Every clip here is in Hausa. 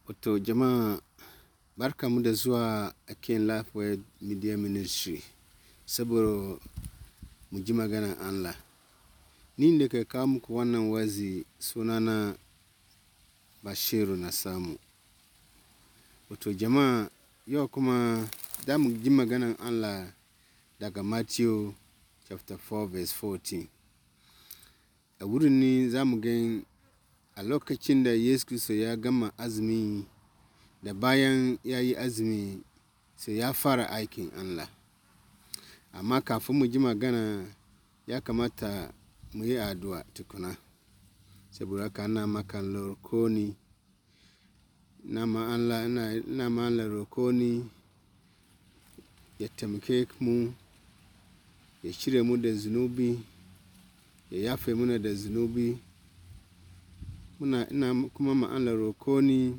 Wato jama'a barkamu da zuwa a kan Lifeway Media Ministry saboda mu ji maganar Allah. Ni da ke kawo muku wannan wazi sunana Bashiru na samu. Wato jama'a yau kuma da mu ji maganar Allah daga Matthew chapter 4 verse 14. A wurin ne za mu gani a lokacin da Yesu Kristo ya gama azumi da bayan ya yi azumi sai ya fara aikin Allah. Amma kafin mu ji magana ya kamata mu yi addu'a tukuna. Saboda haka ina maka roko ne, ina ma Allah roko ne ya taimake mu, ya cire mu da zunubi, ya yafe mana da zunubi. Ina kuma ma Allah roko ne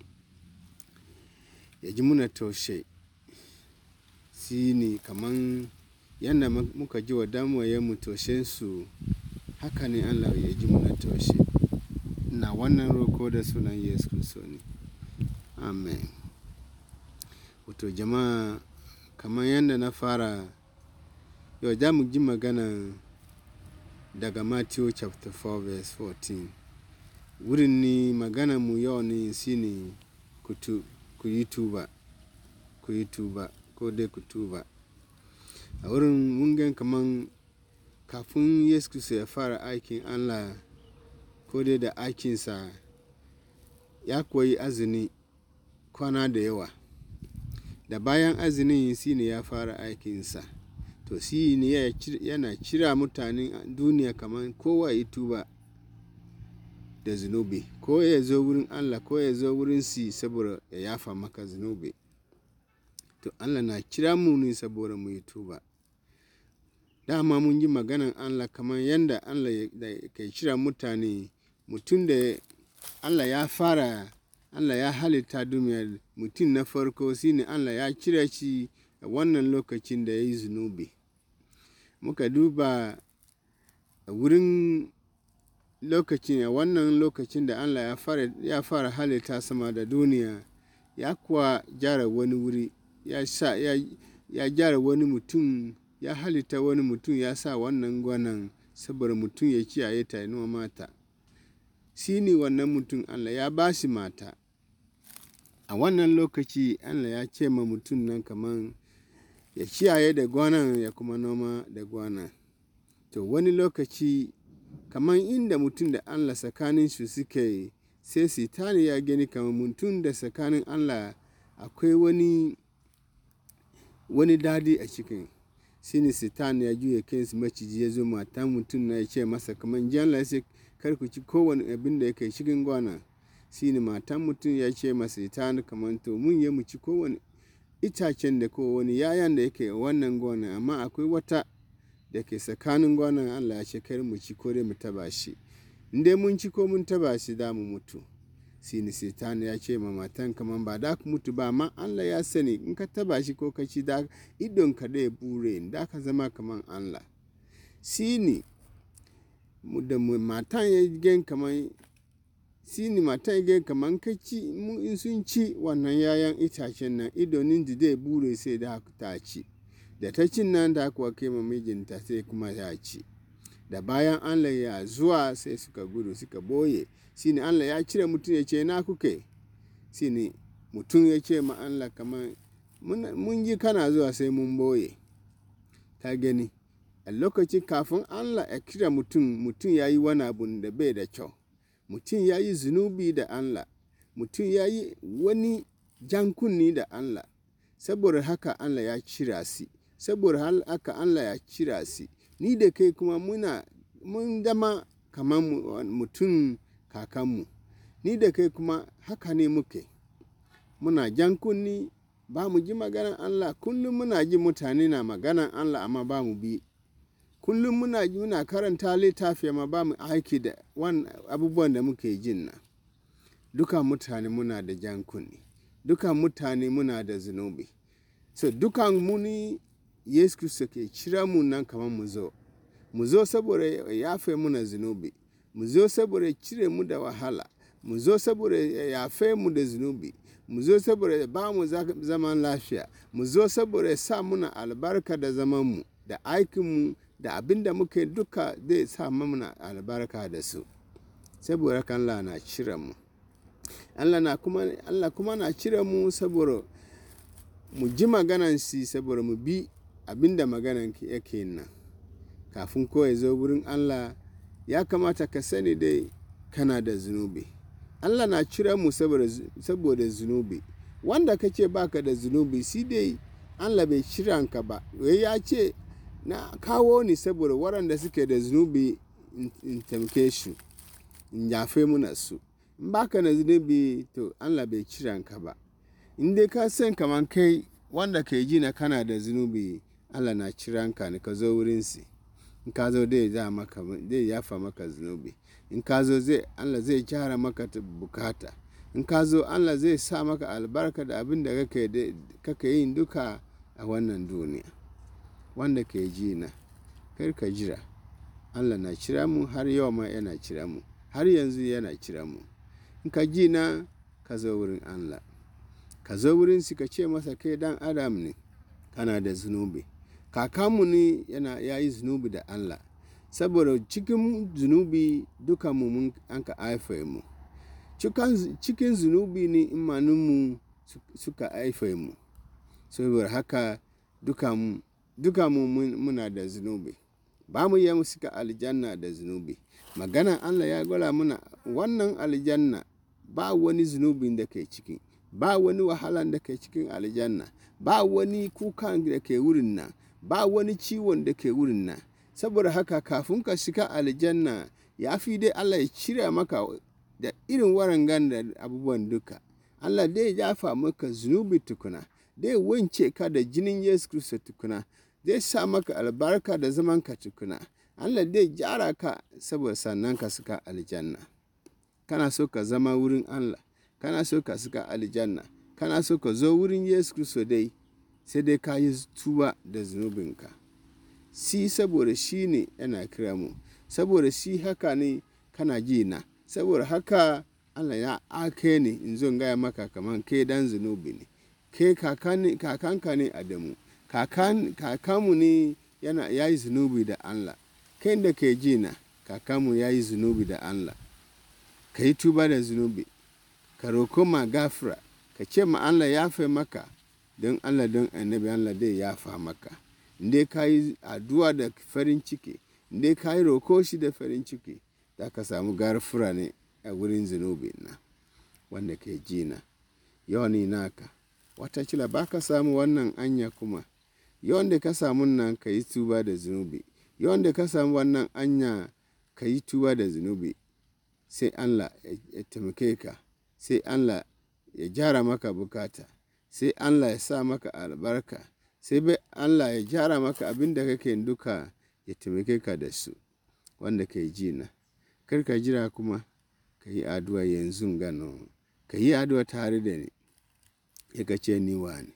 ya ji muna taushe. Shi ne kaman yadda muka ji wa damuwayenmu taushensu, haka ne Allah ya ji muna taushe. Ina wannan roko da sunan Yesu Kristo ne. Amen. Wato jama'a kamar yadda na fara, yau za mu ji magana daga Matthew chapter 4 verse 14. Wurin ne magana mu yau ne shi ne ku yi tuba ko dai ku tuba. A wurin mun gan kaman kafin Yesu Kristo ya fara aikin Allah ko dai da aikinsa ya koyi azumi kwana da yawa. Da bayan azumi shi ne ya fara aikinsa. To shi ne yana kira mutanen duniya kaman kowa yi tuba da zunubi, ko ya zo wurin Allah ko ya zo wurin shi saboda ya yafa maka zunubi. To Allah na kira mu ne saboda mu yi tuba. Dama mun ji maganan Allah kamar yadda Allah ke kira mutane, mutum da Allah ya halitta duniya, mutum na farko shi ne Allah ya kira shi a wannan lokacin da ya yi zunubi. Muka duba a wurin wannan lokacin da Allah ya fara halitta sama da duniya, ya kuwa gyara wani wuri, ya gyara wani mutum, ya halitta wani mutum, ya sa wannan gwanan saboda mutum ya kiyaye ta ya mata. Shi ne wannan mutum Allah ya ba shi mata. A wannan lokaci Allah ya ce ma mutum nan kaman ya kiyaye da gwanan ya kuma noma da gwanan. To wani lokaci kaman inda mutum da Allah tsakanin su suke, sai Sitani ya gani kaman mutum da tsakanin Allah akwai wani dadi a cikin. Shi ne Sitani ya juya kansa maciji, ya zo matan mutum na ya ce masa kaman ji Allah ya ce kar ku ci kowane abin da yake cikin gwana. Shi ne matan mutum ya ce masa Sitani kaman to mun yi mu ci kowane itacen da kowane yayan da yake wannan gwana, amma akwai wata da ke tsakanin gwanan Allah ya ce kar mu ci ko dai mu taba shi. Indai mun ci ko mun taba shi da mu mutu. Shi ne Sitani ya ce ma matan kaman ba da ku mutu ba, amma Allah ya sani in ka taba shi ko ka ci da idon ka da ya bure, da ka zama kaman Allah. Shi ne matan ya gan kaman ka ci, in sun ci wannan yayan itacen nan, idonin da zai bure sai da ta ci. Da ta cin nan da kuwa kai ma mijinta sai kuma ya ci. Da bayan Allah ya zuwa sai suka gudu suka boye. Shi ne Allah ya cire mutum ya ce na kuke. Shi ne mutum ya ce ma Allah kaman mun ji kana zuwa sai mun boye. Ta gani a lokaci kafin Allah ya kira mutum ya yi wani abu da bai da kyau. Mutum ya yi zunubi da Allah. Mutum ya yi wani jan kunni da Allah. Saboda haka Allah ya kira shi. Saboda haka Allah ya kira shi. Ni da kai kuma mun zama kamar mutum kakanmu. Ni da kai kuma haka ne muke. Muna jan kunni, ba mu ji maganar Allah. Kullum muna ji mutane na maganar Allah amma ba mu bi. Kullum muna karanta littafi amma ba mu aiki da abubuwan da muke jin nan. Dukan mutane muna da jan kunni. Dukan mutane muna da zunubi. So dukan muni Yesu Kristo ke kira mu nan kamar mu zo. Mu zo saboda ya yafe muna zunubi. Mu zo saboda cire mu da wahala. mu zo saboda ya yafe mu da zunubi, mu zo saboda ya ba mu zaman lafiya, mu zo saboda ya sa muna albarka da zamanmu da aikinmu da abin da muke duka zai sa muna albarka da su. Saboda haka Allah na cire mu. Allah kuma na cire mu saboda mu ji maganansi, saboda mu bi abin da maganan yake nan. Kafin ko ya zo wurin Allah, ya kamata ka sani dai kana da zunubi. Allah na cire mu saboda zunubi. Wanda kace baka da zunubi, shi dai Allah bai cire ka ba. Ya ce na kawo ni saboda waɗanda suke da zunubi in tamke su, in yafe muna su. In baka da zunubi, to Allah bai cire ka ba. In dai ka san kaman kai wanda ke ji na kana da zunubi, Allah na cire ka ne ka zo wurin si. In ka zo zai yafa maka zunubi. In ka zo Allah zai gyara maka bukata. In ka zo Allah zai sa maka albarka da abin da kake yin duka a wannan duniya. Wanda ke ji na, kar ka jira. Allah na cire mu, har yau ma yana cire mu, har yanzu yana cire mu. In ka ji na, ka zo wurin Allah. Ka zo wurin si ka ce masa kai dan Adam ne, kana da zunubi. Kakanmu ne ya yi zunubi da Allah. Saboda cikin zunubi duka mu an ka haife mu. Cikin zunubi ne imaninmu suka haife mu. Saboda haka duka mu muna da zunubi. Ba mu yi mu suka aljanna da zunubi. Maganan Allah ya gwada muna wannan aljanna ba wani zunubin da ke ciki. Ba wani wahalan da ke cikin aljanna. Ba wani kukan da ke wurin nan. Ba wani ciwon da ke wurin nan. Saboda haka kafin ka shiga aljanna, ya fi dai Allah ya cire maka da irin warangan da abubuwan duka. Allah dai yafa maka zunubi tukuna. Dai wanke ka da jinin Yesu Kristo tukuna. Zai sa maka albarka da zaman ka tukuna. Allah dai gyara ka saboda sannan ka shiga aljanna. Kana so ka zama wurin Allah. Kana so ka shiga aljanna. Kana so ka zo wurin Yesu Kristo dai, sai dai ka yi tuba da zunubinka. Si saboda shi ne yana kira mu. Saboda shi haka ne kana ji na. Saboda haka Allah ya ake ni in zo gaya maka kaman kai dan zunubi ne. Kai kakanka ne Adamu. Kakanmu ne ya yi zunubi da Allah. Kai da ke ji na, kakanmu ya yi zunubi da Allah. Ka yi tuba da zunubi. Ka roko ma gafara. Ka ce ma Allah ya fe maka. Don Allah don annabi Allah dai ya fa maka. Indai ka yi addu'a da farin ciki, indai ka yi roko shi da farin ciki, za ka samu gafara ne a wurin zunubi na. Wanda ke ji na, yau ni naka. Watakila ba ka samu wannan anya kuma. Yau da ka samu nan, ka yi tuba da zunubi. Yau da ka samu wannan anya, ka yi tuba da zunubi. Sai Allah ya taimake ka. Sai Allah ya gyara maka bukata. Sai Allah ya sa maka albarka. Sai Allah ya gyara maka abin da kake duka, ya taimake ka da su. Wanda ke ji na, kar ka jira kuma, ka yi addu'a yanzu gano. Ka yi addu'a tare da ni. Ya ce ni wani.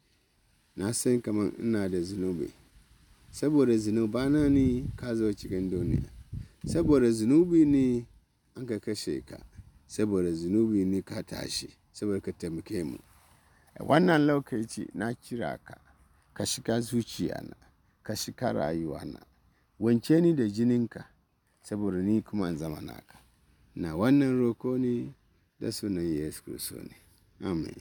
Na san kaman ina da zunubi. Saboda zunubana ne ka zo cikin duniya. Saboda zunubi ne an ka kashe ka. Saboda zunubi ne ka tashi. Saboda ka taimake mu. A wannan lokaci na kira ka. Ka shiga zuciyana. Ka shiga rayuwana. Wanke ni da jininka. Saboda ni kuma in zama naka. Na wannan roko ne da sunan Yesu Kristo ne. Amen.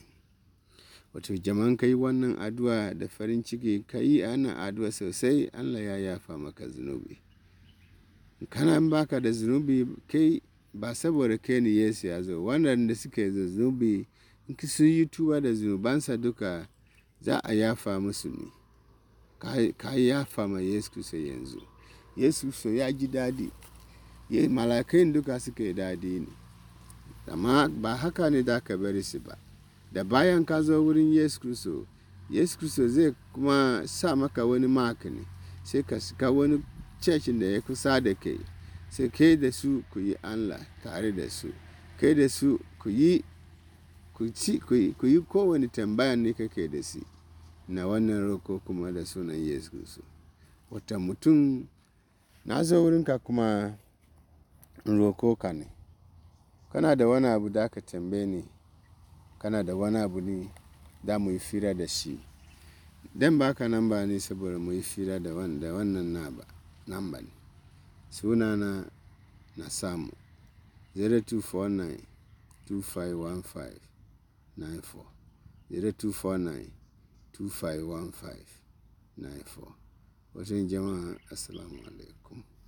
Wato jama'an ka yi wannan addu'a da farin ciki, ka yi ana addu'a sosai, Allah ya yafa maka zunubi. Kana baka da zunubi, kai ba saboda kai ne Yesu ya zo. Waɗanda suke da zunubi, in sun yi tuba da zunubansa duka, za a yafa musu ne. Ka yafa ma Yesu Kristo yanzu. Yesu Kristo ya ji daɗi. Malakai duka suke daɗi ne. Amma ba haka ne da ka bari su ba. Da bayan ka zo wurin Yesu Kristo zai kuma sa maka wani mark ne. Sai ka shiga wani cecin da ya kusa da kai. Sai kai da su ku yi Allah tare da su. Kai da su ku yi kowane tambaya ne kake da shi. Na wannan roko kuma da sunan Yesu Kristo. Wata mutum na zo wurinka kuma roko ka ne. Kana da wani abu da aka tambaye ni, kana da wani abu ne da mu yi fira da shi. Dan ba ka namba ne saboda mu yi fira da wannan namba ne. Sunana na Samu 0249 251594 0249 251594. Wajen jama'a, Assalamu alaikum.